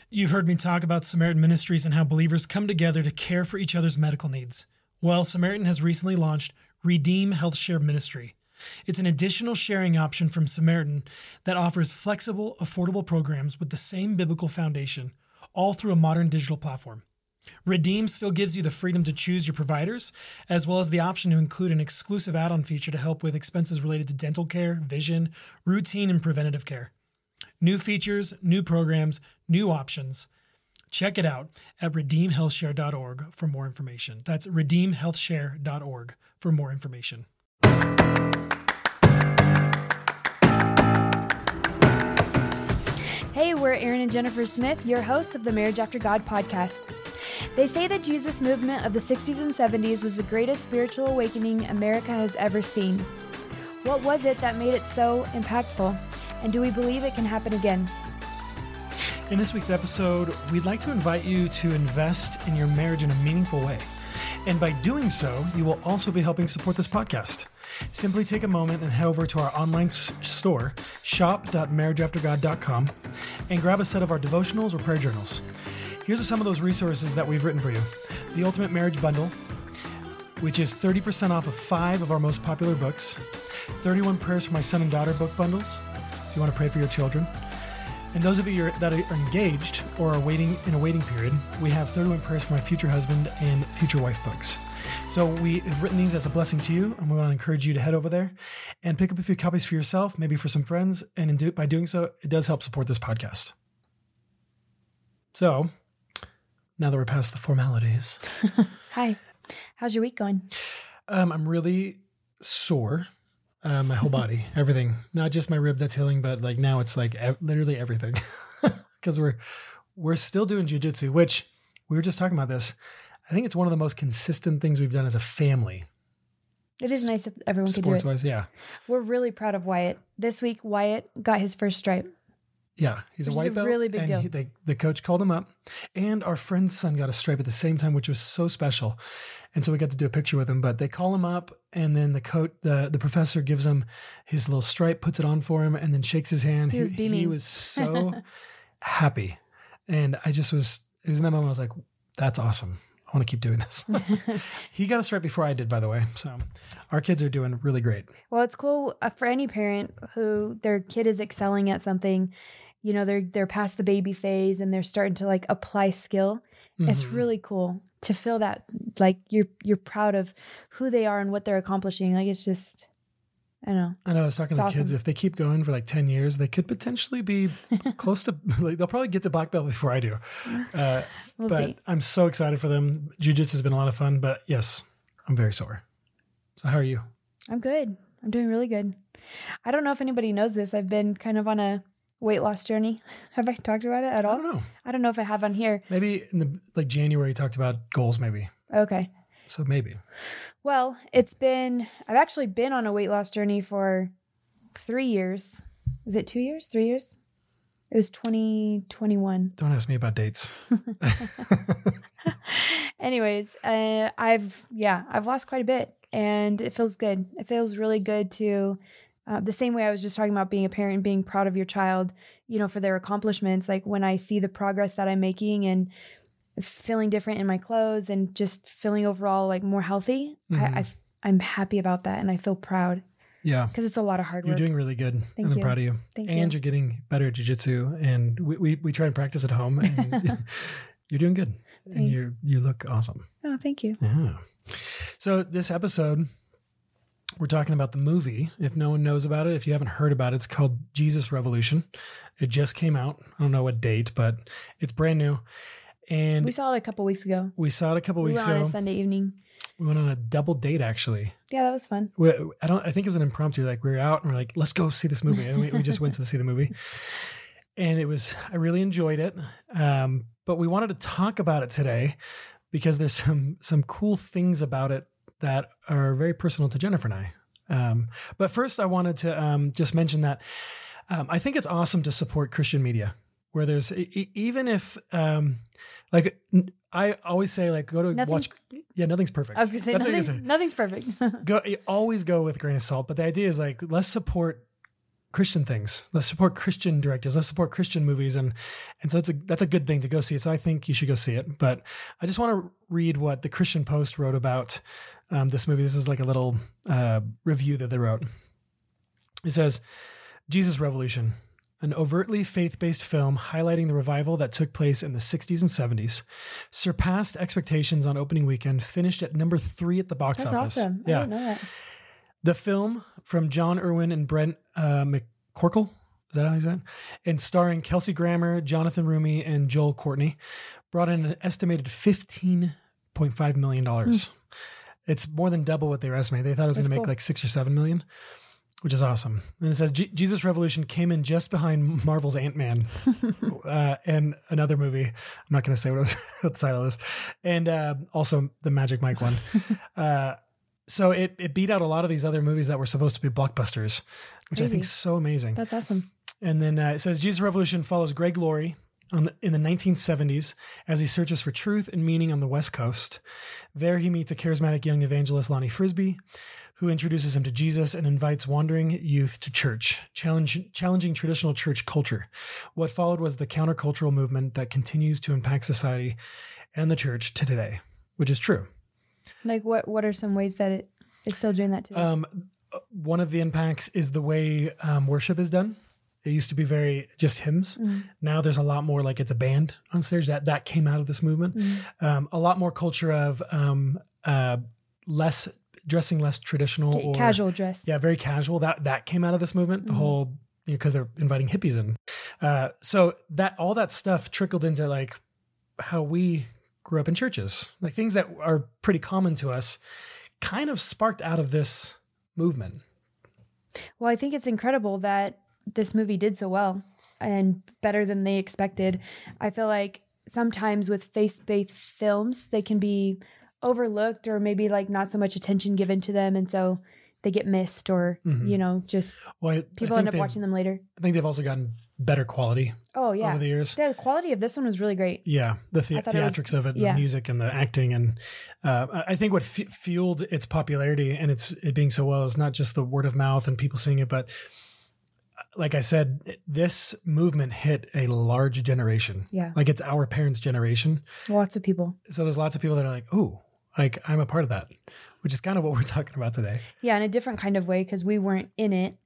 You've heard me talk about Samaritan Ministries and how believers come together to care for each other's medical needs. Well, Samaritan has recently launched Redeem Health Share Ministry. It's an additional sharing option from Samaritan that offers flexible, affordable programs with the same biblical foundation, all through a modern digital platform. Redeem still gives you the freedom to choose your providers, as well as the option to include an exclusive add-on feature to help with expenses related to dental care, vision, routine, and preventative care. New features, new programs, new options. Check it out at redeemhealthshare.org for more information. That's redeemhealthshare.org for more information. Hey, we're Aaron and Jennifer Smith, your hosts of the Marriage After God podcast. They say the Jesus movement of the 60s and 70s was the greatest spiritual awakening America has ever seen. What was it that made it so impactful? And do we believe it can happen again? In this week's episode, we'd like to invite you to invest in your marriage in a meaningful way. And by doing so, you will also be helping support this podcast. Simply take a moment and head over to our online store, shop.marriageaftergod.com, and grab a set of our devotionals or prayer journals. Here's some of those resources that we've written for you. The Ultimate Marriage Bundle, which is 30% off of 5 of our most popular books, 31 Prayers for My Son and Daughter book bundles, if you want to pray for your children. And those of you that are engaged or are waiting in a waiting period, we have 31 Prayers for My Future Husband and Future Wife books. So we have written these as a blessing to you, and we want to encourage you to head over there and pick up a few copies for yourself, maybe for some friends, and by doing so, it does help support this podcast. So, now that we're past the formalities. Hi. How's your week going? I'm really sore. My whole body, everything, not just my rib that's healing, but like now it's like literally everything because we're still doing jiu-jitsu, which we were just talking about this. I think it's one of the most consistent things we've done as a family. It is nice that everyone can do it. Sports-wise, yeah. We're really proud of Wyatt. This week, Wyatt got his first stripe. Yeah, he's a white belt. Really big deal. The coach called him up, and our friend's son got a stripe at the same time, which was so special. And so we got to do a picture with him. But they call him up, and then the professor gives him his little stripe, puts it on for him, and then shakes his hand. He was beaming. He was so happy, and it was in that moment I was like, "That's awesome. I want to keep doing this." He got a stripe before I did, by the way. So our kids are doing really great. Well, it's cool for any parent who their kid is excelling at something. You know, they're past the baby phase and they're starting to like apply skill. Mm-hmm. It's really cool to feel that like you're proud of who they are and what they're accomplishing. Like it's just, I don't know. I know. I was talking to kids. If they keep going for like 10 years, they could potentially be close to, like, they'll probably get to black belt before I do. We'll but see. I'm so excited for them. Jiu-jitsu has been a lot of fun, but yes, I'm very sore. So how are you? I'm good. I'm doing really good. I don't know if anybody knows this. I've been kind of on a weight loss journey. Have I talked about it at all? I don't know. I don't know if I have on here. Maybe in the January you talked about goals maybe. Okay. So maybe. Well, I've actually been on a weight loss journey for 3 years. Is it 2 years? 3 years? It was 2021. Don't ask me about dates. Anyways, I've lost quite a bit and it feels good. It feels really good to, the same way I was just talking about being a parent and being proud of your child, you know, for their accomplishments. Like when I see the progress that I'm making and feeling different in my clothes and just feeling overall like more healthy, mm-hmm. I'm happy about that and I feel proud. Yeah. Because it's a lot of hard work. You're doing really good. Thank and you. I'm proud of you. Thank and you. You're getting better at jiu-jitsu and we try and practice at home and you're doing good. Thanks. And you look awesome. Oh, thank you. Yeah. So this episode, we're talking about the movie. If no one knows about it, if you haven't heard about it, it's called Jesus Revolution. It just came out. I don't know what date, but it's brand new. And we saw it a couple weeks ago. We went on a Sunday evening. We went on a double date, actually. Yeah, that was fun. I think it was an impromptu. Like we were out and we're like, let's go see this movie. And we just went to see the movie. And I really enjoyed it. But we wanted to talk about it today because there's some cool things about it that are very personal to Jennifer and I. But first I wanted to just mention that I think it's awesome to support Christian media where there's, even if, like I always say, like, go to watch. Yeah, nothing's perfect. I was going to say, nothing's perfect. Always go with a grain of salt. But the idea is like, let's support Christian things. Let's support Christian directors. Let's support Christian movies. And so that's a good thing to go see. So I think you should go see it. But I just want to read what the Christian Post wrote about this movie. This is like a little review that they wrote. It says, Jesus Revolution, an overtly faith-based film highlighting the revival that took place in the 60s and 70s, surpassed expectations on opening weekend, finished at number 3 at the box office. That's awesome. I didn't know that. The film, from John Irwin and Brent McCorkle, is that how he said? And starring Kelsey Grammer, Jonathan Rumi, and Joel Courtney, brought in an estimated $15.5 million. It's more than double what they were estimating. They thought it was going to make like 6 or 7 million, which is awesome. And it says Jesus Revolution came in just behind Marvel's Ant-Man and another movie. I'm not going to say what the title is. And also the Magic Mike one. So it beat out a lot of these other movies that were supposed to be blockbusters, which I think is so amazing. That's awesome. And then it says Jesus Revolution follows Greg Laurie in the 1970s as he searches for truth and meaning on the West Coast. There he meets a charismatic young evangelist, Lonnie Frisbee, who introduces him to Jesus and invites wandering youth to church, challenging traditional church culture. What followed was the countercultural movement that continues to impact society and the church to today, which is true. Like what are some ways that it is still doing that today? One of the impacts is the way worship is done. It used to be very just hymns. Now there's a lot more like it's a band on stage that came out of this movement. A lot more culture of dressing less traditional or casual dress. Yeah, very casual. That came out of this movement. The whole, because they're inviting hippies in. So that all that stuff trickled into like how we grew up in churches, like things that are pretty common to us, kind of sparked out of this movement. Well, I think it's incredible that this movie did so well and better than they expected. I feel like sometimes with faith-based films, they can be overlooked or maybe like not so much attention given to them. And so they get missed or, just people end up watching them later. I think they've also gotten better quality over the years. The quality of this one was really great. Yeah, the theatrics of it, and the music and the acting. And I think what fueled its popularity and it being so well is not just the word of mouth and people seeing it, but like I said, this movement hit a large generation. Yeah. Like it's our parents' generation. Lots of people. So there's lots of people that are like, oh, like I'm a part of that, which is kind of what we're talking about today. Yeah, in a different kind of way because we weren't in it.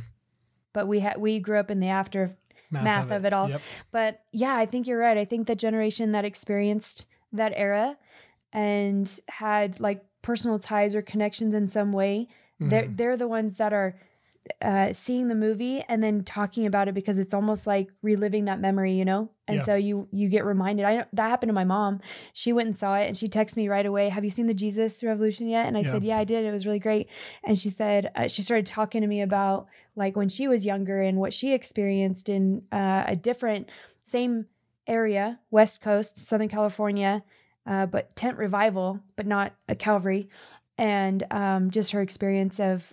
But we grew up in the aftermath of it all. Yep. But yeah, I think you're right. I think the generation that experienced that era and had like personal ties or connections in some way, they're the ones that are seeing the movie and then talking about it because it's almost like reliving that memory, And so you get reminded. That happened to my mom. She went and saw it and she texted me right away. Have you seen the Jesus Revolution yet? And I said, yeah, I did. It was really great. And she said, she started talking to me about like when she was younger and what she experienced in a different, same area, West Coast, Southern California, but tent revival, but not a Calvary. And just her experience of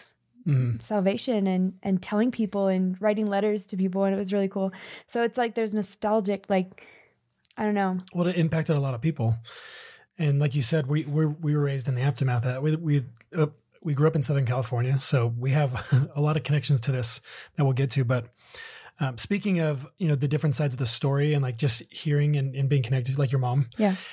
salvation and telling people and writing letters to people. And it was really cool. So it's like, there's nostalgic, like, I don't know. Well, it impacted a lot of people. And like you said, we were raised in the aftermath of that. We grew up in Southern California, so we have a lot of connections to this that we'll get to. But speaking of, the different sides of the story and like just hearing and being connected, like your mom,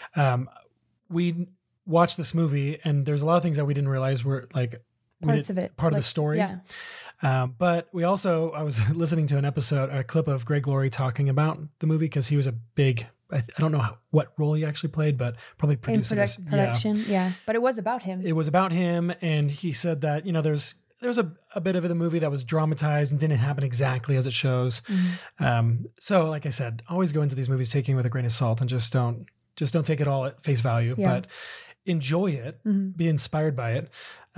we watched this movie and there's a lot of things that we didn't realize were like, parts of it, part of the story. Yeah. But I was listening to a clip of Greg Laurie talking about the movie because he was a big, I don't know what role he actually played, but probably produced production. Yeah. But it was about him. It was about him. And he said that, there's a bit of the movie that was dramatized and didn't happen exactly as it shows. So like I said, always go into these movies taking it with a grain of salt and just don't take it all at face value, but enjoy it, be inspired by it.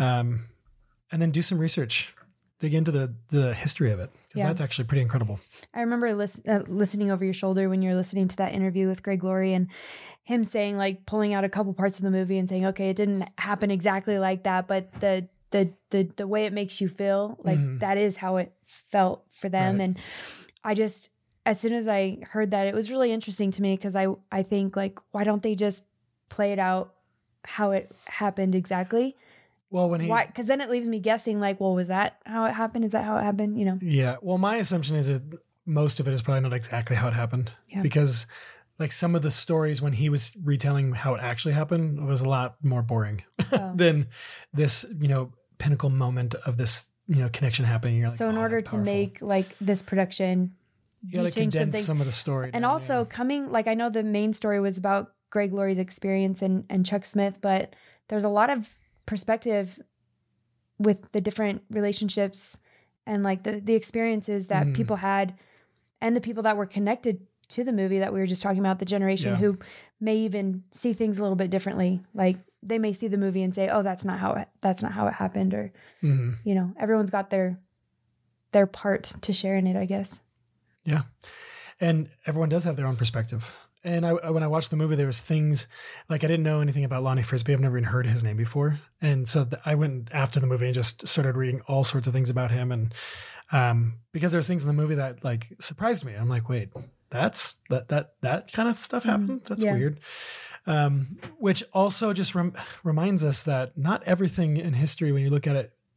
And then do some research, dig into the history of it, because that's actually pretty incredible. I remember listening over your shoulder when you're listening to that interview with Greg Laurie and him saying, like, pulling out a couple parts of the movie and saying, okay, it didn't happen exactly like that, but the way it makes you feel, like that is how it felt for them. Right. And I just, as soon as I heard that, it was really interesting to me because I think, like, why don't they just play it out how it happened exactly? Well, when he, Why? Because then it leaves me guessing, like, well, was that how it happened? Is that how it happened? You know? yeah. Well, my assumption is that most of it is probably not exactly how it happened, Yeah. because like some of the stories when he was retelling how it actually happened was a lot more boring Oh. than this, pinnacle moment of this, connection happening. You're like, So in "Oh, order that's to powerful." make like this production, you got to change condense something. some of the story. And down, also coming, like, I know the main story was about Greg Laurie's experience and Chuck Smith, but there's a lot of perspective with the different relationships and like the experiences that people had and the people that were connected to the movie that we were just talking about, the generation Yeah. who may even see things a little bit differently. Like they may see the movie and say, oh, that's not how it happened. Or, Mhm. Everyone's got their part to share in it, I guess. Yeah. And everyone does have their own perspective. And when I watched the movie, there was things like I didn't know anything about Lonnie Frisbee. I've never even heard his name before. And so I went after the movie and just started reading all sorts of things about him. And because there's things in the movie that like surprised me. I'm like, wait, that kind of stuff happened? That's Yeah. weird. Which also just reminds us that not everything in history, when you look at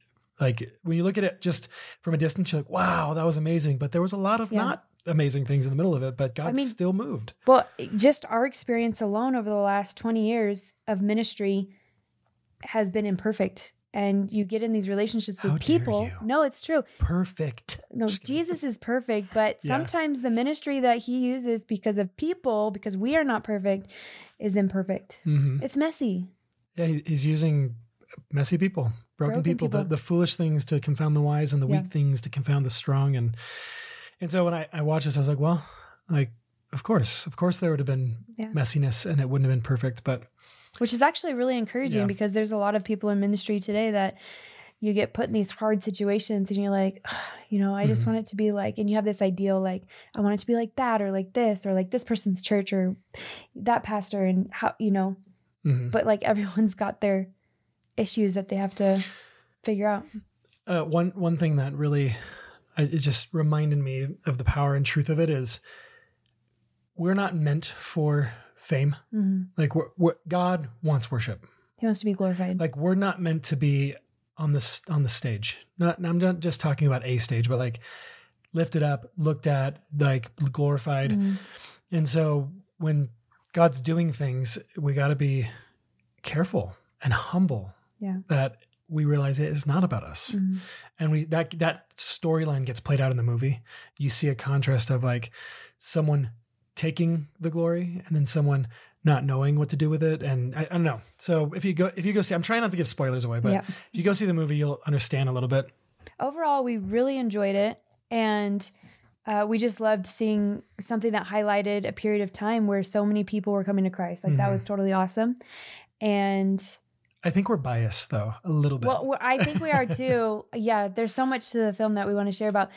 it just from a distance, you're like, wow, that was amazing. But there was a lot of not amazing things in the middle of it, but God still moved. Well, just our experience alone over the last 20 years of ministry has been imperfect. And you get in these relationships with How dare people. you. No, it's true. Perfect. No, Jesus is perfect, but Yeah. sometimes the ministry that he uses because of people, because we are not perfect, is imperfect. Mm-hmm. It's messy. Yeah, he's using messy people, broken people. The foolish things to confound the wise and the weak things to confound the strong. And so when I watched this, I was like, well, like, of course there would have been messiness and it wouldn't have been perfect, but. Which is actually really encouraging because there's a lot of people in ministry today that you get put in these hard situations and you're like, I just want it to be like, and you have this ideal, like, I want it to be like that or like this person's church or that pastor and how, but like everyone's got their issues that they have to figure out. One thing that really, it just reminded me of the power and truth of it is we're not meant for fame. Like God wants worship. He wants to be glorified. Like we're not meant to be on the stage. I'm not just talking about a stage, but like lifted up, looked at, like glorified. And so when God's doing things, we got to be careful and humble that we realize it is not about us. And that storyline gets played out in the movie. You see a contrast of like someone taking the glory and then someone not knowing what to do with it. And I don't know. So if you go see, I'm trying not to give spoilers away, but if you go see the movie, you'll understand a little bit. Overall, we really enjoyed it. And we just loved seeing something that highlighted a period of time where so many people were coming to Christ. Like that was totally awesome. And I think we're biased though, a little bit. Well, I think we are too. Yeah. There's so much to the film that we want to share about,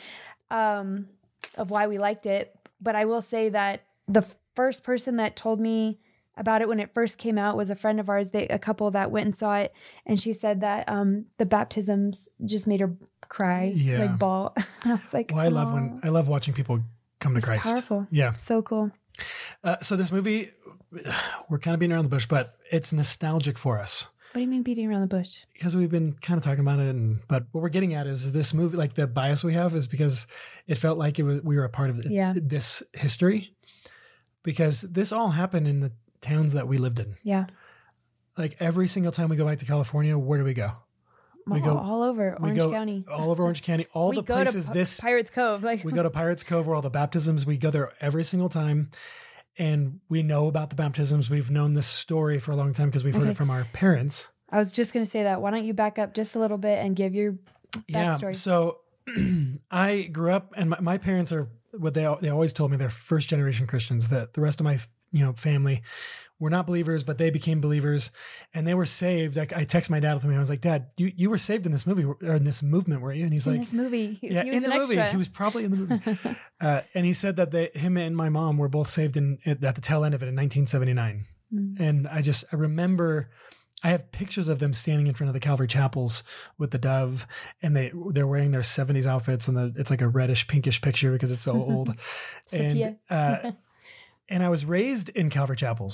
of why we liked it. But I will say that the first person that told me about it when it first came out was a friend of ours, a couple that went and saw it. And she said that the baptisms just made her cry, like bawl. And I was like, well, I love watching people come to Christ. Powerful. Yeah. It's so cool. So this movie, we're kind of beating around the bush, but it's nostalgic for us. What do you mean beating around the bush? Because we've been kind of talking about it, but what we're getting at is this movie, like the bias we have is because it felt like we were a part of this history, because this all happened in the towns that we lived in. Yeah. Like every single time we go back to California, where do we go? We go all over Orange County. All over Orange County. All the places Pirates Cove. We go to Pirates Cove where all the baptisms, we go there every single time. And we know about the baptisms. We've known this story for a long time because we've heard it from our parents. I was just going to say that. Why don't you back up just a little bit and give your backstory? Yeah. So I grew up, and my parents are what they always told me, they're first generation Christians. That the rest of my family were not believers, but they became believers, and they were saved. Like I text my dad with me. I was like, Dad, you were saved in this movie or in this movement, weren't you? And he's like, in this movie. He was in the movie. He was probably in the movie. And he said that him and my mom were both saved at the tail end of it in 1979. And I remember I have pictures of them standing in front of the Calvary chapels with the dove, and they're wearing their 70s outfits, and it's like a reddish pinkish picture because it's so old. And I was raised in Calvary chapels.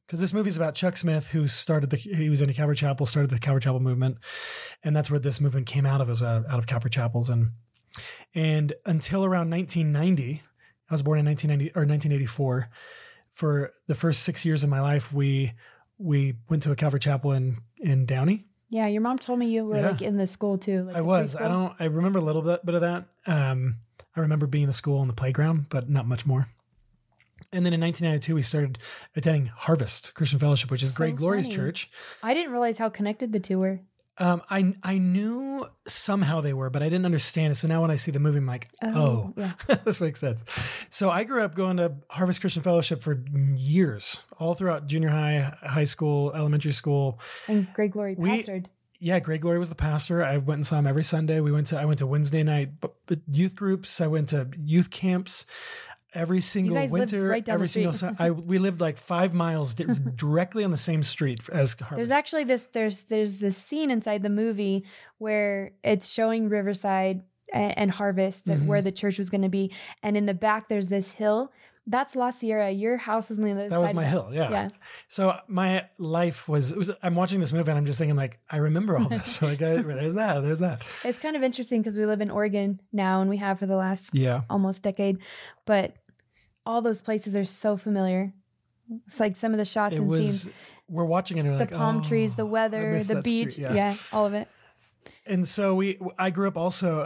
because this movie is about Chuck Smith, who he was in a Calvary Chapel, started the Calvary Chapel movement, and that's where this movement came out of, was out of Calvary Chapels, and until around 1990, I was born in 1984. For the first 6 years of my life, we went to a Calvary Chapel in Downey. Yeah, your mom told me you were like in the school too. Like I was. I remember a little bit of that. I remember being in the school on the playground, but not much more. And then in 1992, we started attending Harvest Christian Fellowship, which is Greg Glory's church. I didn't realize how connected the two were. I knew somehow they were, but I didn't understand it. So now when I see the movie, I'm like, yeah. This makes sense. So I grew up going to Harvest Christian Fellowship for years, all throughout junior high, high school, elementary school. And Greg Glory pastored. Yeah, Greg Glory was the pastor. I went and saw him every Sunday. I went to Wednesday night youth groups. I went to youth camps. Every single winter, right every single summer, we lived like 5 miles directly on the same street as Harvest. There's actually there's this scene inside the movie where it's showing Riverside and Harvest, where the church was going to be, and in the back there's this hill. That's La Sierra. Your house is on the other side. That was my hill, yeah. So my life was. I'm watching this movie and I'm just thinking like, I remember all this. So like, there's that. It's kind of interesting because we live in Oregon now, and we have for the last almost decade, but all those places are so familiar. It's like some of the shots and scenes. We're watching it and the palm trees, the weather, the beach. Yeah, all of it. And so I grew up also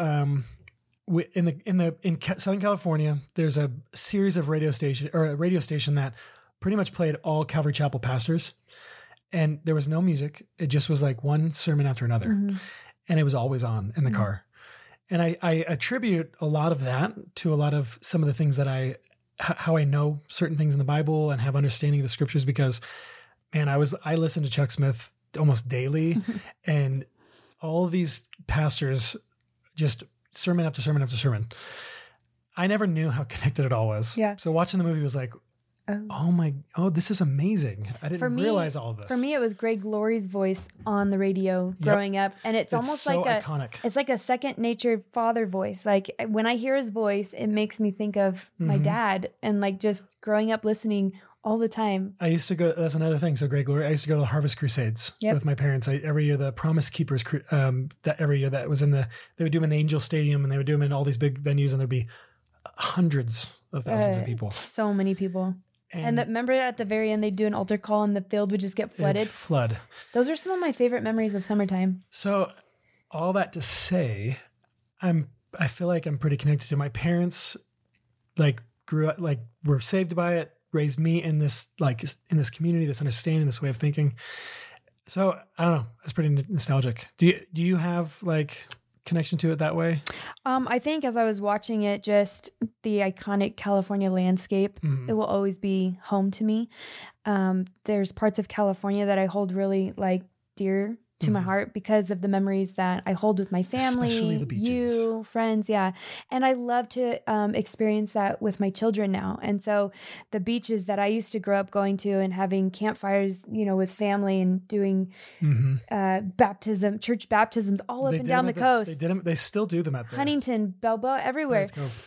in Southern California. There's a series of a radio station that pretty much played all Calvary Chapel pastors, and there was no music. It just was like one sermon after another, and it was always on in the car. And I attribute a lot of that to a lot of some of the things that how I know certain things in the Bible and have understanding of the scriptures, because man, I listened to Chuck Smith almost daily and all of these pastors, just sermon after sermon after sermon. I never knew how connected it all was. Yeah. So watching the movie was like, this is amazing. I didn't realize all of this. For me, it was Greg Glory's voice on the radio growing up. And it's almost so like iconic. It's like a second nature father voice. Like when I hear his voice, it makes me think of my dad and like just growing up listening all the time. I used to go, that's another thing. So Greg Glory, I used to go to the Harvest Crusades with my parents. Every year, the Promise Keepers, every year that was they would do them in the Angel Stadium, and they would do them in all these big venues, and there'd be hundreds of thousands of people. So many people. And remember at the very end, they'd do an altar call and the field would just get flooded. Flood. Those are some of my favorite memories of summertime. So all that to say, I feel like I'm pretty connected to my parents, like grew up, like were saved by it, raised me in this community, this understanding, this way of thinking. So I don't know. It's pretty nostalgic. Do you have like connection to it that way? I think as I was watching it, just the iconic California landscape, it will always be home to me. There's parts of California that I hold really like dear to my heart because of the memories that I hold with my family, especially the beaches. You, friends. Yeah. And I love to experience that with my children now. And so the beaches that I used to grow up going to and having campfires, with family and doing church baptisms all up and down the coast. They still do them at Huntington, Balboa, everywhere.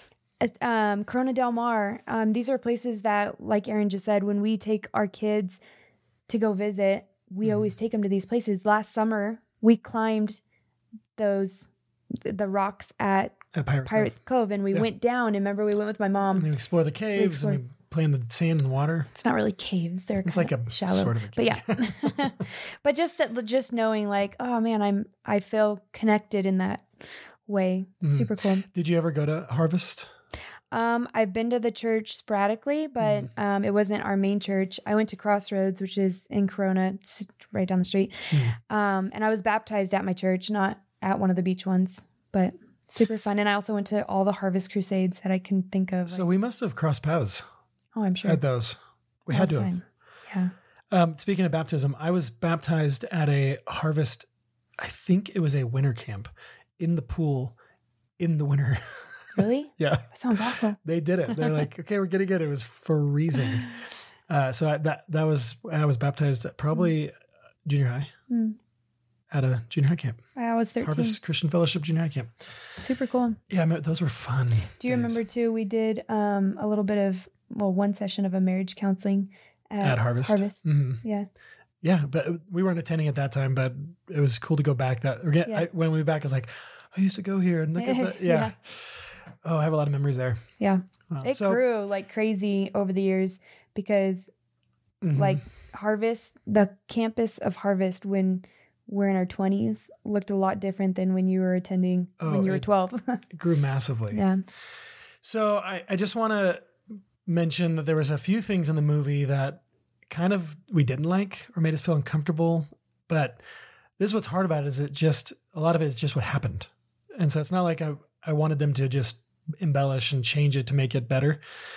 Corona Del Mar. These are places that, like Aaron just said, when we take our kids to go visit, we always take them to these places. Last summer, we climbed the rocks at Pirate Cove, and we went down. And remember, we went with my mom. And we explored the caves, and we play in the sand and water. It's not really caves; it's like a shallow, sort of a cave. But yeah. But just knowing, like, oh man, I feel connected in that way. Super cool. Did you ever go to Harvest? I've been to the church sporadically, but it wasn't our main church. I went to Crossroads, which is in Corona, right down the street. And I was baptized at my church, not at one of the beach ones, but super fun. And I also went to all the Harvest Crusades that I can think of. So we must have crossed paths. Oh, I'm sure. At those. We had to have. Yeah. Speaking of baptism, I was baptized at a Harvest, I think it was a winter camp, in the pool in the winter. Really? Yeah. That sounds awful. They did it. They're like, okay, we're getting it. It was freezing. So I was baptized at probably junior high at a junior high camp. I was 13. Harvest Christian Fellowship junior high camp. Super cool. Yeah, those were fun. Do you remember too? We did a little bit of one session of a marriage counseling at Harvest. Yeah. Yeah, but we weren't attending at that time, but it was cool to go back. When we went back, I was like, I used to go here and look at that. Yeah. Oh, I have a lot of memories there. Yeah. It grew like crazy over the years because like Harvest, the campus of Harvest when we're in our 20s looked a lot different than when you were attending when you were 12. It grew massively. Yeah. So I just want to mention that there was a few things in the movie that kind of we didn't like or made us feel uncomfortable. But this is what's hard about it is a lot of it is just what happened. And so it's not like I wanted them to just embellish and change it to make it better.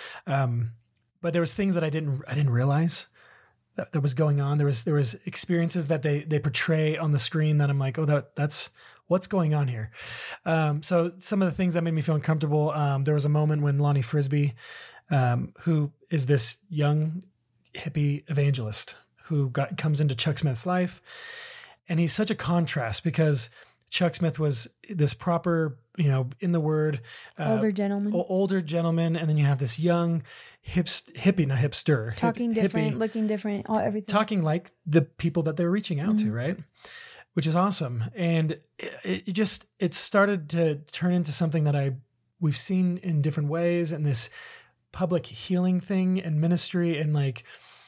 But there was things that I didn't realize that was going on. There was experiences that they portray on the screen that I'm like, oh, that's what's going on here. So some of the things that made me feel uncomfortable. There was a moment when Lonnie Frisbee, who is this young hippie evangelist who comes into Chuck Smith's life, and he's such a contrast because Chuck Smith was this proper, in the word, older gentleman. And then you have this young hippie, not hipster, talking different, looking different, everything. Talking like the people that they're reaching out to, right? Which is awesome. And it started to turn into something that we've seen in different ways, and this public healing thing and ministry. And like,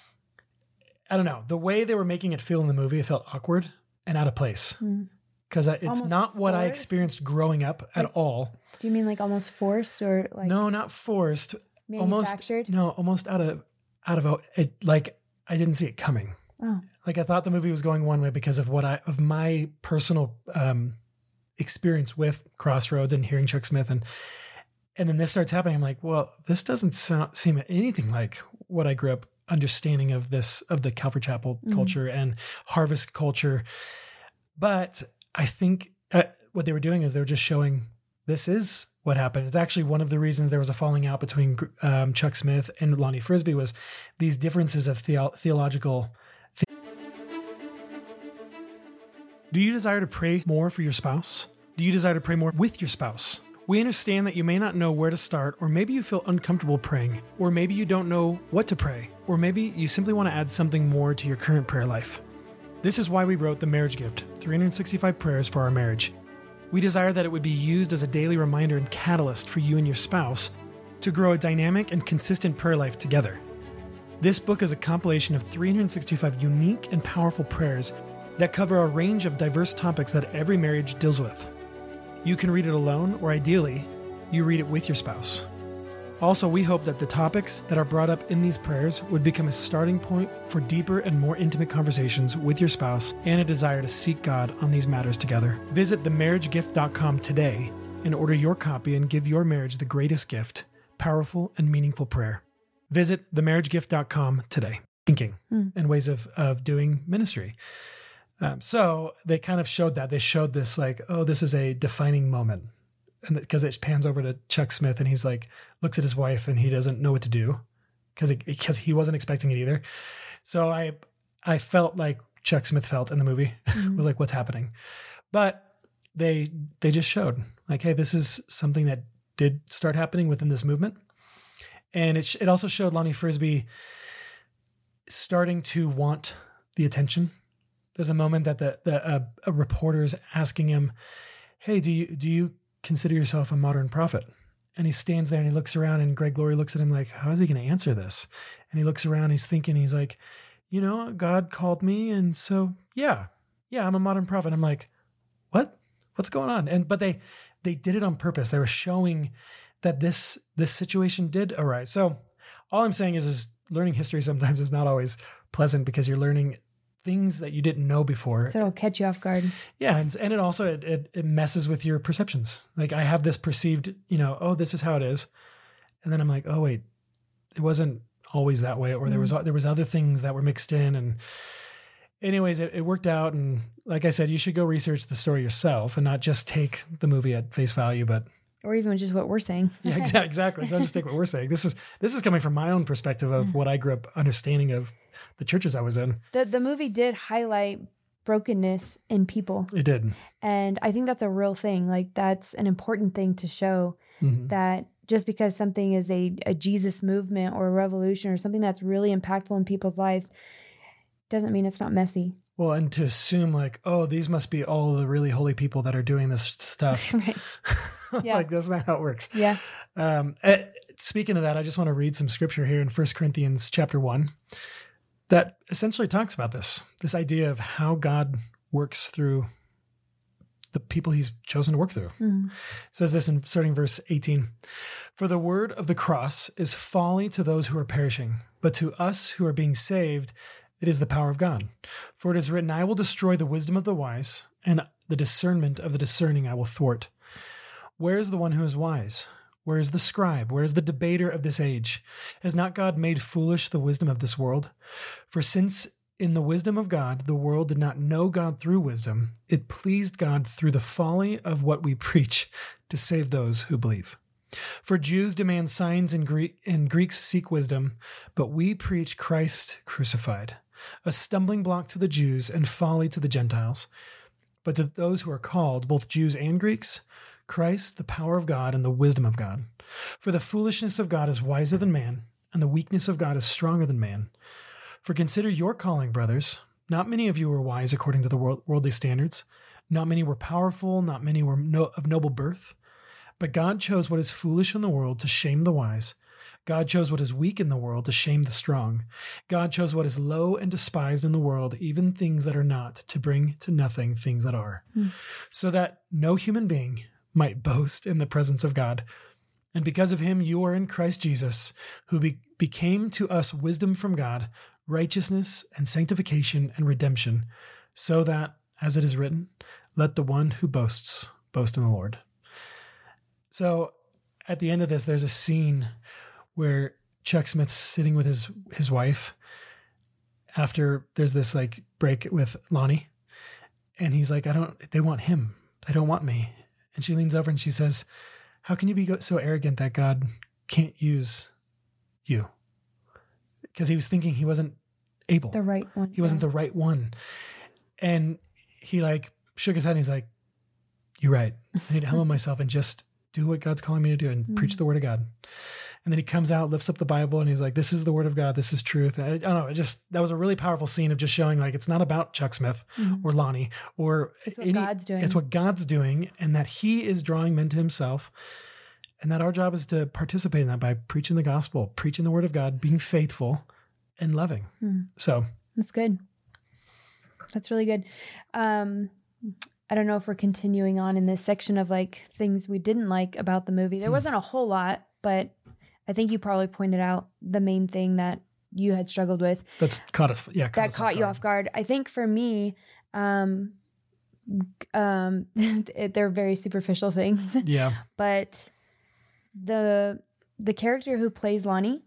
I don't know, the way they were making it feel in the movie, it felt awkward and out of place. Because it's almost not what I experienced growing up at all. Do you mean like almost forced or like? No, not forced. Manufactured? Almost out of it. Like I didn't see it coming. Oh. Like I thought the movie was going one way because of of my personal experience with Crossroads and hearing Chuck Smith, and then this starts happening. I'm like, well, this doesn't seem anything like what I grew up understanding of the Calvary Chapel culture and Harvest culture. But I think what they were doing is they were just showing this is what happened. It's actually one of the reasons there was a falling out between Chuck Smith and Lonnie Frisbee was these differences of theological. Do you desire to pray more for your spouse? Do you desire to pray more with your spouse? We understand that you may not know where to start, or maybe you feel uncomfortable praying, or maybe you don't know what to pray, or maybe you simply want to add something more to your current prayer life. This is why we wrote The Marriage Gift, 365 Prayers for Our Marriage. We desire that it would be used as a daily reminder and catalyst for you and your spouse to grow a dynamic and consistent prayer life together. This book is a compilation of 365 unique and powerful prayers that cover a range of diverse topics that every marriage deals with. You can read it alone, or ideally, you read it with your spouse. Also, we hope that the topics that are brought up in these prayers would become a starting point for deeper and more intimate conversations with your spouse and a desire to seek God on these matters together. Visit themarriagegift.com today and order your copy and give your marriage the greatest gift, powerful and meaningful prayer. Visit themarriagegift.com today. Thinking and ways of doing ministry. So they kind of showed that. They showed this like, oh, this is a defining moment. And because it pans over to Chuck Smith and he's like, looks at his wife and he doesn't know what to do because he wasn't expecting it either. So I felt like Chuck Smith felt in the movie. Was like, what's happening? But they just showed like, hey, this is something that did start happening within this movement. And it also showed Lonnie Frisbee starting to want the attention. There's a moment that a reporter's asking him, hey, do you consider yourself a modern prophet? And he stands there and he looks around and Greg Laurie looks at him like, how is he going to answer this? And he looks around, he's thinking, he's like, God called me. And so, yeah, I'm a modern prophet. I'm like, what's going on? But they did it on purpose. They were showing that this situation did arise. So all I'm saying is learning history sometimes is not always pleasant because you're learning things that you didn't know before. So it'll catch you off guard. Yeah. And it also, it messes with your perceptions. Like I have this perceived, oh, this is how it is. And then I'm like, oh, wait, it wasn't always that way. Or there was other things that were mixed in. And anyways, it worked out. And like I said, you should go research the story yourself and not just take the movie at face value, or even just what we're saying. Yeah, exactly. Don't just take what we're saying. This is coming from my own perspective of what I grew up understanding of the churches I was in. The movie did highlight brokenness in people. It did. And I think that's a real thing. Like that's an important thing to show that just because something is a Jesus movement or a revolution or something that's really impactful in people's lives doesn't mean it's not messy. Well, and to assume like, oh, these must be all the really holy people that are doing this stuff. Right. Yeah. Like, that's not how it works. Yeah. Speaking of that, I just want to read some scripture here in 1 Corinthians chapter 1 that essentially talks about this idea of how God works through the people he's chosen to work through. Mm-hmm. It says this in starting verse 18. For the word of the cross is folly to those who are perishing, but to us who are being saved, it is the power of God. For it is written, I will destroy the wisdom of the wise, and the discernment of the discerning I will thwart. Where is the one who is wise? Where is the scribe? Where is the debater of this age? Has not God made foolish the wisdom of this world? For since in the wisdom of God, the world did not know God through wisdom, it pleased God through the folly of what we preach to save those who believe. For Jews demand signs and Greeks seek wisdom, but we preach Christ crucified, a stumbling block to the Jews and folly to the Gentiles. But to those who are called, both Jews and Greeks, Christ, the power of God and the wisdom of God. For the foolishness of God is wiser than man, and the weakness of God is stronger than man. For consider your calling, brothers. Not many of you were wise according to the worldly standards. Not many were powerful. Not many were of noble birth. But God chose what is foolish in the world to shame the wise. God chose what is weak in the world to shame the strong. God chose what is low and despised in the world, even things that are not, to bring to nothing things that are, so that no human being might boast in the presence of God. And because of him, you are in Christ Jesus, who became to us wisdom from God, righteousness and sanctification and redemption, so that, as it is written, let the one who boasts boast in the Lord. So at the end of this, there's a scene where Chuck Smith's sitting with his wife after there's this like break with Lonnie. And he's like, they want him. They don't want me. And she leans over and she says, how can you be so arrogant that God can't use you? Because he was thinking he wasn't able. The right one. He wasn't the right one. And he like shook his head and he's like, you're right. I need to humble myself and just do what God's calling me to do and preach the word of God. And then he comes out, lifts up the Bible, and he's like, this is the word of God. This is truth. And I don't know. That was a really powerful scene of just showing like, it's not about Chuck Smith or Lonnie or it's what God's doing. It's what God's doing, and that he is drawing men to himself. And that our job is to participate in that by preaching the gospel, preaching the word of God, being faithful and loving. So that's good. That's really good. I don't know if we're continuing on in this section of like things we didn't like about the movie. There wasn't a whole lot, but I think you probably pointed out the main thing that you had struggled with. That's caught you off guard. I think for me, they're very superficial things. Yeah. But the character who plays Lonnie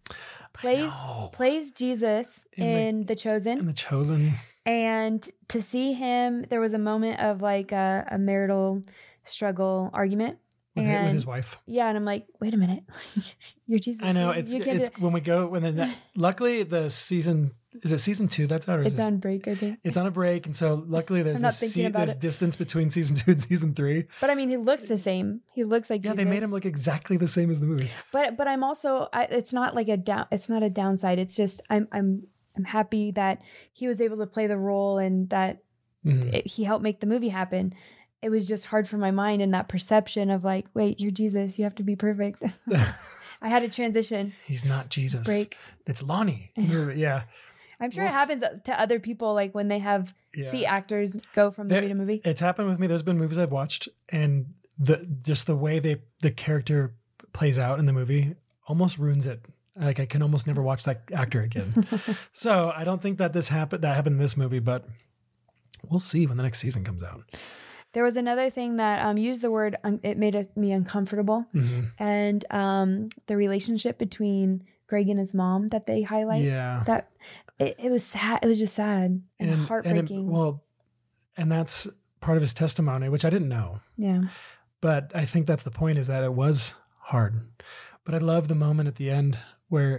plays Jesus in The Chosen. In The Chosen. And to see him, there was a moment of like a marital struggle argument. With his wife. Yeah. And I'm like, wait a minute. You're Jesus. I know. It's luckily the season, is it season 2 that's out? Or it's on break, I think. It's on a break. And so luckily there's this distance between season 2 and season 3. But I mean, he looks the same. He looks like Jesus. They made him look exactly the same as the movie. But I'm also, it's not like it's not a downside. It's just, I'm happy that he was able to play the role and that he helped make the movie happen. It was just hard for my mind and that perception of like, wait, you're Jesus. You have to be perfect. I had to transition. He's not Jesus. Break. It's Lonnie. Yeah. I'm sure it happens to other people, like when they see actors go from movie to movie. It's happened with me. There's been movies I've watched and the way the character plays out in the movie almost ruins it. Like I can almost never watch that actor again. So I don't think that happened in this movie, but we'll see when the next season comes out. There was another thing that used the word, it made me uncomfortable. And the relationship between Greg and his mom that they highlight. Yeah. That it was sad. It was just sad and heartbreaking. And that's part of his testimony, which I didn't know. Yeah. But I think that's the point, is that it was hard. But I love the moment at the end where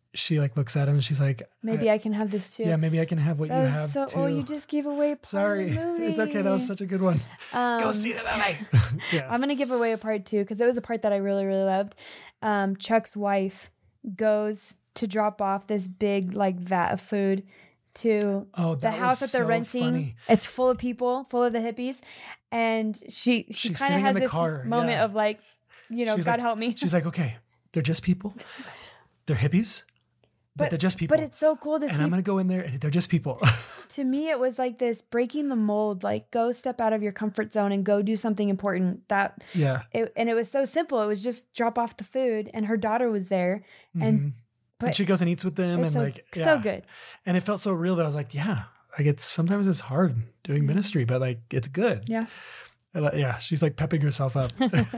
she like looks at him and she's like, maybe I can have this too. Yeah, maybe I can have what you That have was too. Oh, you just gave away part Sorry. of the movie. It's okay. That was such a good one. Go see the movie. Yeah. I'm going to give away a part too, because it was a part that I really, really loved. Chuck's wife goes to drop off this big like vat of food to the house that they're renting. Funny. It's full of people, full of the hippies. And she kind of has this moment of like, God like, help me. She's like, okay, they're just people. They're hippies. But they're just people. But it's so cool to see. And I'm going to go in there and they're just people. To me, it was like this breaking the mold, like go step out of your comfort zone and go do something important. And it was so simple. It was just drop off the food and her daughter was there. And she goes and eats with them and so good. And it felt so real that I was like, yeah, like sometimes it's hard doing ministry, but like it's good. Yeah. Yeah. She's like pepping herself up.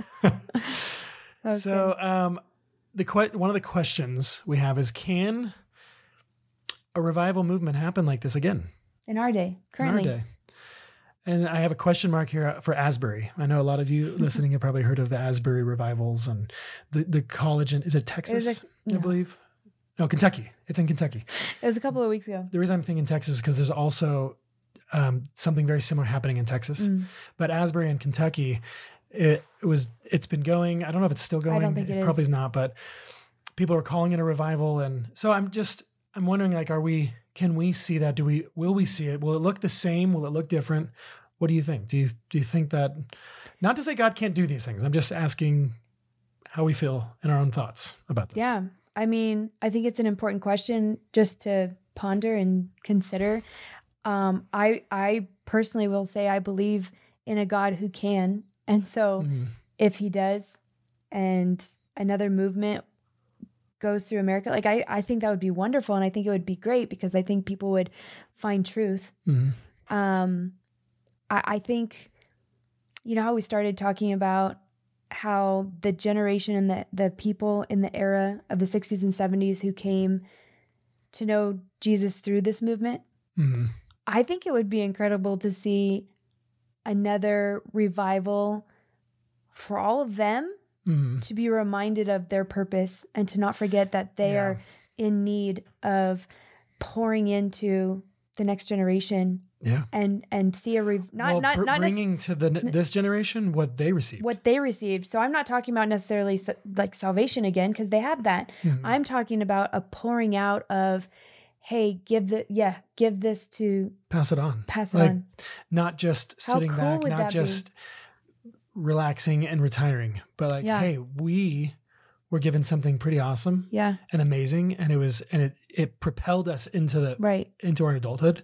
So, one of the questions we have is, can a revival movement happen like this again? In our day, currently. In our day. And I have a question mark here for Asbury. I know a lot of you listening have probably heard of the Asbury revivals and the college is it Texas, I believe? No, Kentucky. It's in Kentucky. It was a couple of weeks ago. The reason I'm thinking Texas is because there's also something very similar happening in Texas. But Asbury in Kentucky, it's been going. I don't know if it's still going. I don't think it probably is. is not, but people are calling it a revival. And so I'm wondering, like, can we see that? Will we see it? Will it look the same? Will it look different? What do you think? Do you think that, not to say God can't do these things, I'm just asking how we feel in our own thoughts about this. Yeah. I mean, I think it's an important question just to ponder and consider. I personally will say I believe in a God who can. And so if he does and another movement goes through America, like I think that would be wonderful. And I think it would be great because I think people would find truth. I think, how we started talking about how the generation and the people in the era of the 60s and 70s who came to know Jesus through this movement, I think it would be incredible to see another revival for all of them to be reminded of their purpose and to not forget that they are in need of pouring into the next generation. Yeah. And see bringing to this generation what they received. So I'm not talking about necessarily like salvation again, because they have that. I'm talking about a pouring out of, hey, give this to pass it on. Not just sitting back, not just relaxing and retiring, but like, hey, we were given something pretty awesome and amazing. And it propelled us into our adulthood.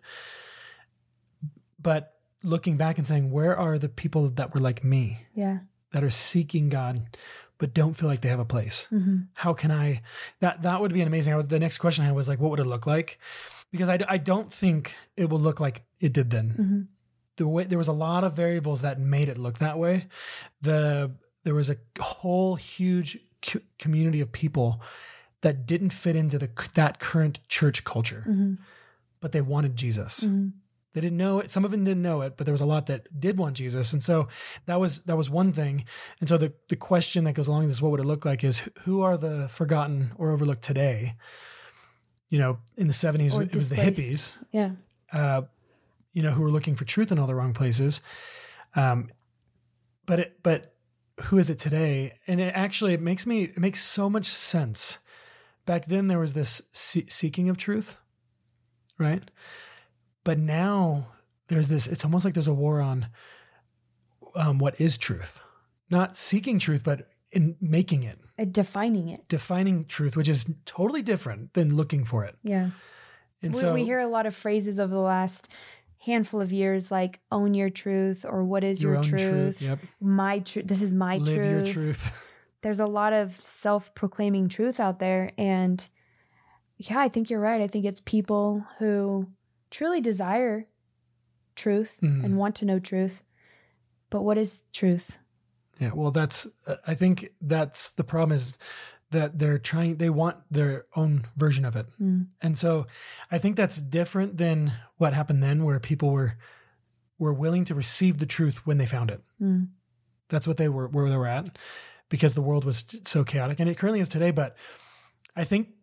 But looking back and saying, where are the people that were like me? Yeah. That are seeking God, but don't feel like they have a place. How can I, that would be an amazing. The next question I had was like, what would it look like? Because I don't think it will look like it did then. There was a lot of variables that made it look that way. There was a whole huge community of people that didn't fit into that current church culture, but they wanted Jesus. They didn't know it. Some of them didn't know it, but there was a lot that did want Jesus. And so that was one thing. And so the question that goes along with this, what would it look like, is who are the forgotten or overlooked today? In the 70s, it was the hippies. Yeah. Who were looking for truth in all the wrong places. But who is it today? And it makes so much sense. Back then there was this seeking of truth, right? But now there's this, it's almost like there's a war on what is truth. Not seeking truth, but in making it. Defining it. Defining truth, which is totally different than looking for it. Yeah. And we hear a lot of phrases over the last handful of years, like own your truth, or what is your truth? Yep. My truth. This is my truth. Live your truth. There's a lot of self-proclaiming truth out there. And yeah, I think you're right. I think it's people who truly desire truth and want to know truth. But what is truth? Yeah, well, I think that's the problem, is that they want their own version of it. And so I think that's different than what happened then, where people were willing to receive the truth when they found it. That's what where they were at, because the world was so chaotic, and it currently is today. But I think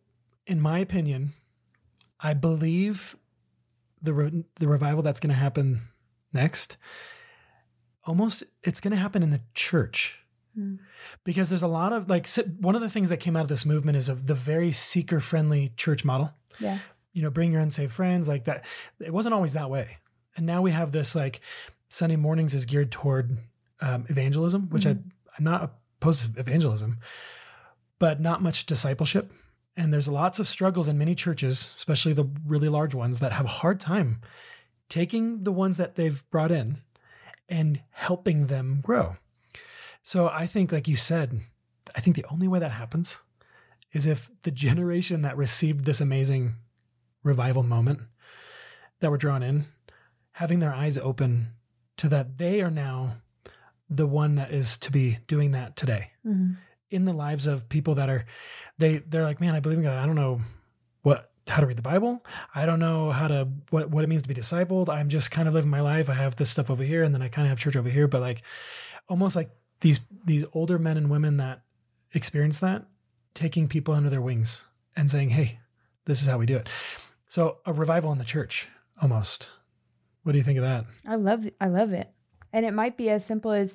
in my opinion, I believe the revival that's going to happen next, it's going to happen in the church. Because there's a lot of one of the things that came out of this movement is of the very seeker-friendly church model. Yeah. Bring your unsaved friends like that. It wasn't always that way. And now we have this Sunday mornings is geared toward evangelism, which I'm not opposed to evangelism, but not much discipleship. And there's lots of struggles in many churches, especially the really large ones, that have a hard time taking the ones that they've brought in and helping them grow. So I think, like you said, I think the only way that happens is if the generation that received this amazing revival moment that we're drawn in, having their eyes open to that they are now the one that is to be doing that today in the lives of people that are, they're like, man, I believe in God. I don't know how to read the Bible. I don't know what it means to be discipled. I'm just kind of living my life. I have this stuff over here and then I kind of have church over here, but almost like these older men and women that experience that, taking people under their wings and saying, hey, this is how we do it. So a revival in the church, almost. What do you think of that? I love it. And it might be as simple as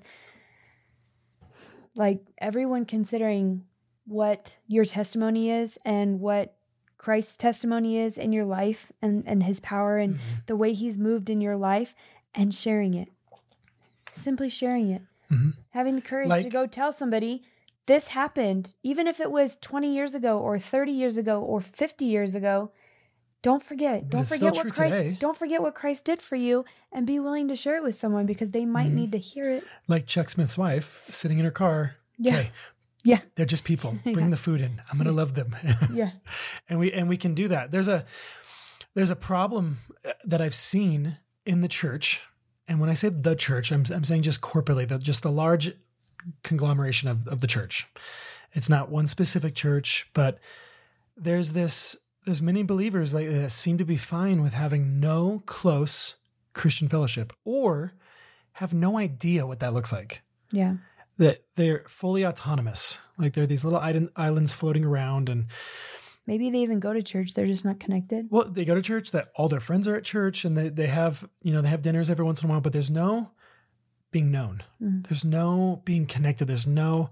everyone considering what your testimony is and what Christ's testimony is in your life and his power and the way he's moved in your life and sharing it. Simply sharing it. Having the courage to go tell somebody this happened, even if it was 20 years ago or 30 years ago or 50 years ago. Don't forget what Christ did for you and be willing to share it with someone because they might need to hear it. Like Chuck Smith's wife sitting in her car. Yeah. Okay, yeah. They're just people. Bring the food in. I'm going to love them. Yeah. And we can do that. There's a problem that I've seen in the church. And when I say the church, I'm saying just corporately, just the large conglomeration of the church. It's not one specific church, but there's many believers that seem to be fine with having no close Christian fellowship or have no idea what that looks like. Yeah. That they're fully autonomous. They're these little islands floating around and maybe they even go to church. They're just not connected. Well, they go to church, that all their friends are at church and they have dinners every once in a while, but there's no being known. There's no being connected. There's no,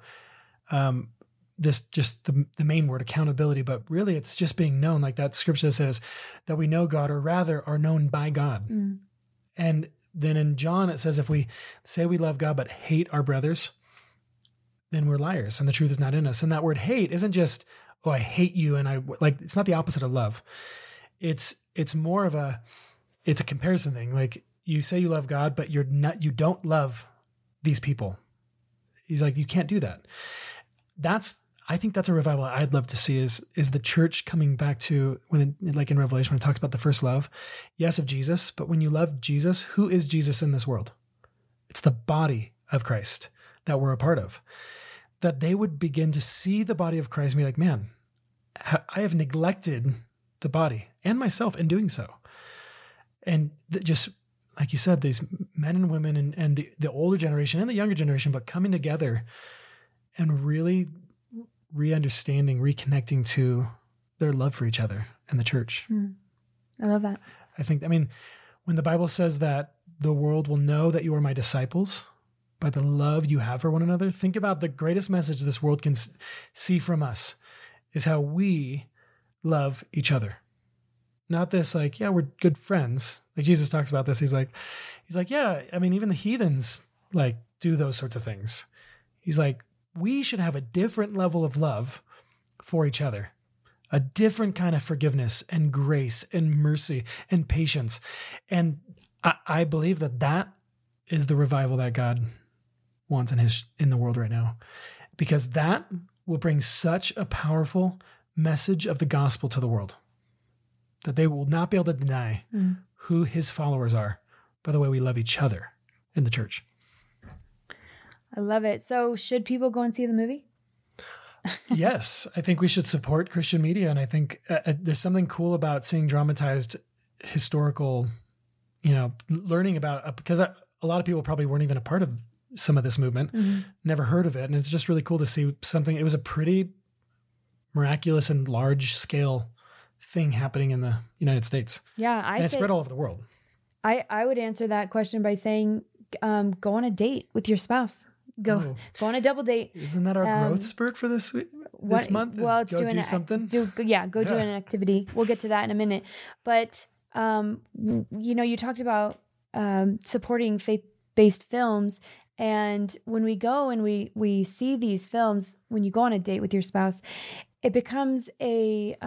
the main word, accountability, but really it's just being known. Like that scripture says that we know God, or rather are known by God. And then in John, it says, if we say we love God, but hate our brothers, then we're liars and the truth is not in us. And that word hate isn't just, oh, I hate you. And it's not the opposite of love. It's more of it's a comparison thing. Like you say you love God, but you don't love these people. He's like, you can't do that. I think that's a revival I'd love to see is the church coming back to in Revelation, when it talks about the first love, yes, of Jesus, but when you love Jesus, who is Jesus in this world? It's the body of Christ that we're a part of. That they would begin to see the body of Christ and be like, man, I have neglected the body and myself in doing so. And just like you said, these men and women and the older generation and the younger generation, but coming together and really re-understanding, reconnecting to their love for each other and the church. I love that. When the Bible says that the world will know that you are my disciples by the love you have for one another, think about the greatest message this world can see from us is how we love each other. Not this we're good friends. Like Jesus talks about this. He's like, yeah, even the heathens do those sorts of things. He's like, we should have a different level of love for each other, a different kind of forgiveness and grace and mercy and patience. And I believe that is the revival that God wants in the world right now, because that will bring such a powerful message of the gospel to the world that they will not be able to deny who his followers are by the way we love each other in the church. I love it. So should people go and see the movie? Yes, I think we should support Christian media. And I think there's something cool about seeing dramatized historical, learning about, because a lot of people probably weren't even a part of some of this movement, never heard of it. And it's just really cool to see something. It was a pretty miraculous and large scale thing happening in the United States. Yeah. And it spread all over the world. I would answer that question by saying, go on a date with your spouse. Go on a double date. Isn't that our growth spurt for this month? Well, it's go do something. Do an activity. We'll get to that in a minute. But you talked about supporting faith-based films, and when we go and we see these films, when you go on a date with your spouse, it becomes a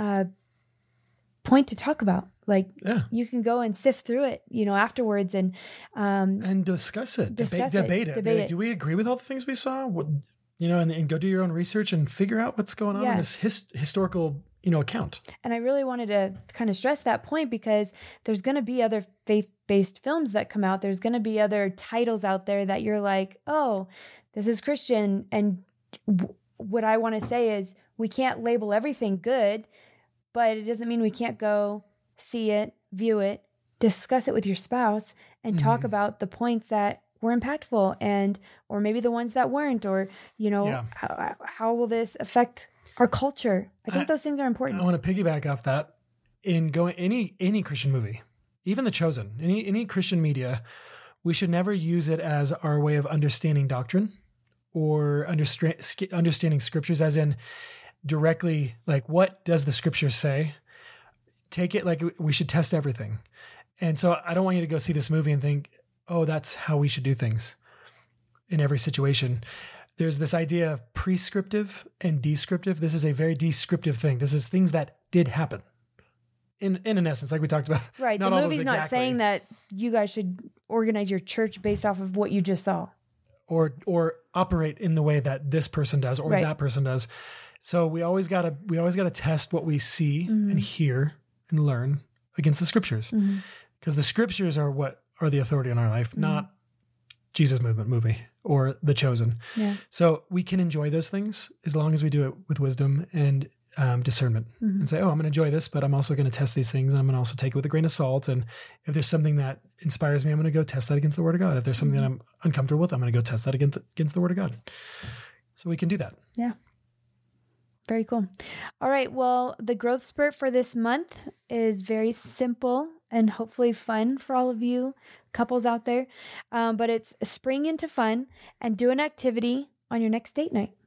point to talk about. Like you can go and sift through it, afterwards and discuss it, debate it. Do we agree with all the things we saw? And go do your own research and figure out what's going on in this historical, account. And I really wanted to kind of stress that point because there's going to be other faith-based films that come out. There's going to be other titles out there that you're like, oh, this is Christian. And what I want to say is we can't label everything good, but it doesn't mean we can't go see it, view it, discuss it with your spouse, and talk about the points that were impactful or maybe the ones that weren't, or, how will this affect our culture? I think those things are important. I want to piggyback off that in going any Christian movie, even The Chosen, any Christian media, we should never use it as our way of understanding doctrine or understanding scriptures as in directly, like, what does the scripture say? Take it like we should test everything. And so I don't want you to go see this movie and think, oh, that's how we should do things in every situation. There's this idea of prescriptive and descriptive. This is a very descriptive thing. This is things that did happen in an essence, like we talked about. Right. The movie's not saying that you guys should organize your church based off of what you just saw. Or operate in the way that this person does or that person does. So we always gotta test what we see and hear and learn against the scriptures, because the scriptures are what are the authority in our life, not Jesus Movement movie or The Chosen. Yeah. So we can enjoy those things as long as we do it with wisdom and discernment and say, oh, I'm going to enjoy this, but I'm also going to test these things. And I'm going to also take it with a grain of salt. And if there's something that inspires me, I'm going to go test that against the word of God. If there's something that I'm uncomfortable with, I'm going to go test that against the word of God. So we can do that. Yeah. Very cool. All right. Well, the growth spurt for this month is very simple and hopefully fun for all of you couples out there. But it's spring into fun and do an activity on your next date night.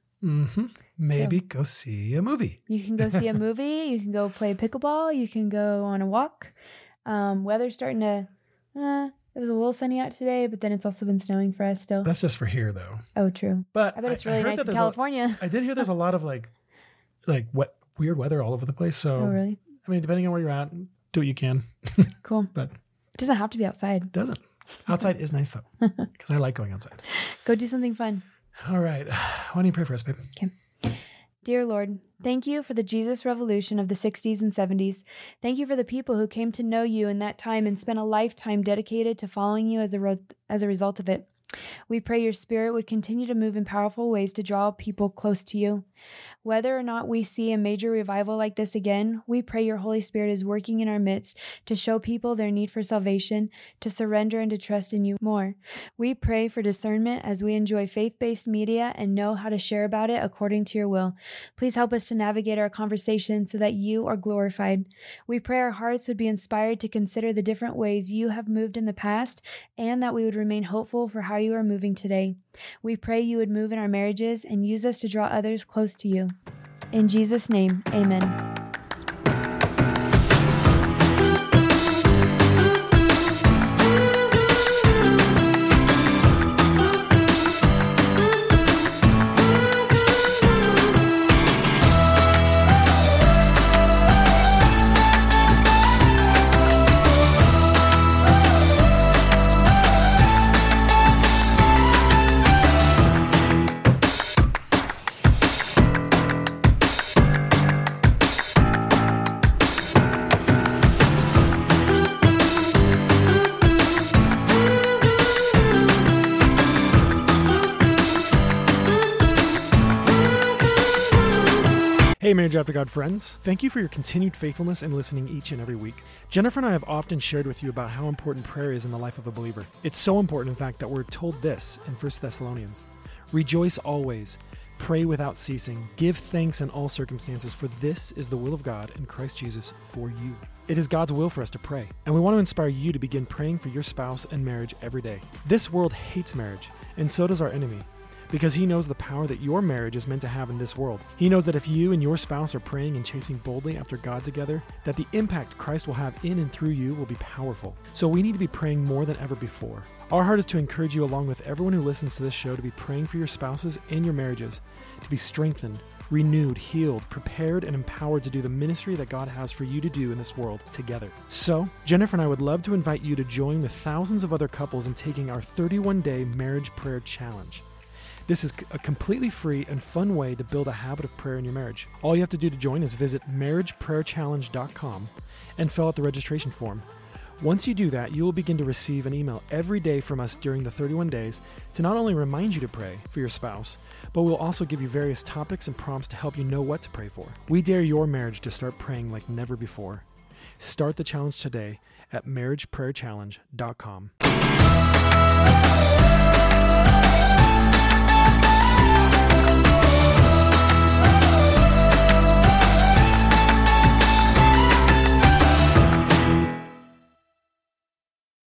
Maybe go see a movie. You can go see a movie. You can go play pickleball. You can go on a walk. Weather's starting to, it was a little sunny out today, but then it's also been snowing for us still. That's just for here though. Oh, true. But I bet it's really nice in California. I did hear there's a lot of like wet, weird weather all over the place. So, really? I mean, depending on where you're at, do what you can. Cool. But it doesn't have to be outside. It doesn't. Outside is nice though, because I like going outside. Go do something fun. All right. Why don't you pray for us, babe? Okay. Dear Lord, thank you for the Jesus revolution of the 60s and 70s. Thank you for the people who came to know you in that time and spent a lifetime dedicated to following you as a result of it. We pray your spirit would continue to move in powerful ways to draw people close to you. Whether or not we see a major revival like this again, we pray your Holy Spirit is working in our midst to show people their need for salvation, to surrender and to trust in you more. We pray for discernment as we enjoy faith-based media and know how to share about it according to your will. Please help us to navigate our conversation so that you are glorified. We pray our hearts would be inspired to consider the different ways you have moved in the past and that we would remain hopeful for how you are moving today. We pray you would move in our marriages and use us to draw others close to you. In Jesus' name, amen. Hey, Marriage After God friends. Thank you for your continued faithfulness in listening each and every week. Jennifer and I have often shared with you about how important prayer is in the life of a believer. It's so important, in fact, that we're told this in 1 Thessalonians. Rejoice always. Pray without ceasing. Give thanks in all circumstances, for this is the will of God in Christ Jesus for you. It is God's will for us to pray, and we want to inspire you to begin praying for your spouse and marriage every day. This world hates marriage, and so does our enemy, because he knows the power that your marriage is meant to have in this world. He knows that if you and your spouse are praying and chasing boldly after God together, that the impact Christ will have in and through you will be powerful. So we need to be praying more than ever before. Our heart is to encourage you, along with everyone who listens to this show, to be praying for your spouses and your marriages, to be strengthened, renewed, healed, prepared, and empowered to do the ministry that God has for you to do in this world together. So, Jennifer and I would love to invite you to join with thousands of other couples in taking our 31-day marriage prayer challenge. This is a completely free and fun way to build a habit of prayer in your marriage. All you have to do to join is visit marriageprayerchallenge.com and fill out the registration form. Once you do that, you will begin to receive an email every day from us during the 31 days to not only remind you to pray for your spouse, but we'll also give you various topics and prompts to help you know what to pray for. We dare your marriage to start praying like never before. Start the challenge today at marriageprayerchallenge.com.